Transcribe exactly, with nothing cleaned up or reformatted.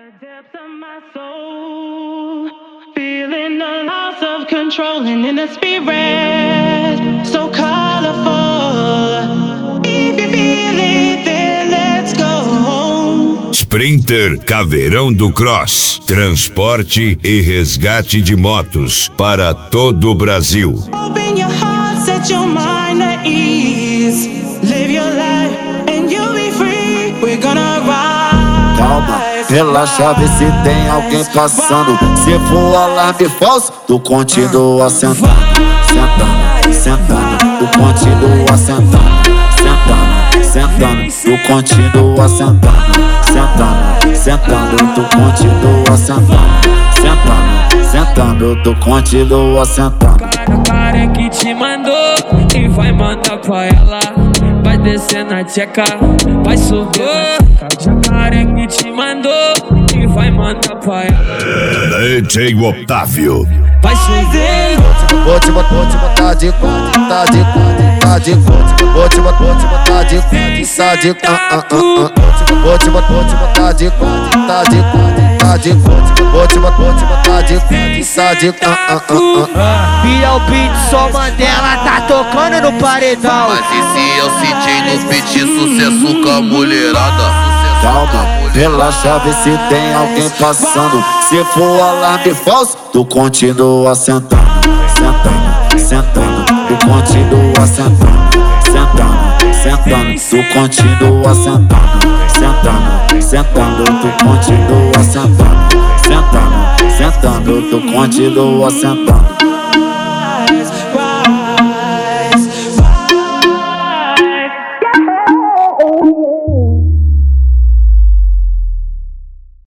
Depths of my soul, feeling the loss of control and in the spirit so colorful. If you feel it, then let's go. Sprinter Caveirão do Cross, transporte e resgate de motos para todo o Brasil. Open your heart, set your mind at ease. Live your life and you'll be free. We're gonna ride. Calma, relaxa, vê se tem alguém passando. Se for alarme falso, tu continua sentando. Sentando, sentando, tu continua sentando. Sentando, sentando, tu continua sentando. Sentando, sentando, tu continua sentando. Sentando, sentando, tu continua sentando. O cara é que te mandou e vai mandar pra ela. Vai descer na tcheca, vai subir. O cara é que te mandou e vai mandar pra ela. D J Otávio. Vai subir. Vou te botar, vou te botar de quatro, tá de quatro, tá de quatro. Vou te botar, vou te botar de quatro, tá de quatro. Vou te botar, vou te botar de quatro, tá de quatro, tá de quatro. Vou te botar, vou te botar de quatro, tá de quatro. Biel Beat, só Mandela tá tocando no paredão. Mas e se eu senti no beat sucesso com a mulherada? Calma, relaxa, vê se tem alguém passando. Se for alarme falso, tu continua sentando. Sentando, sentando, tu continua sentando. Sentando, sentando, tu continua sentando. Sentando, sentando, tu continua sentando. Sentando, sentando, tu continua sentando.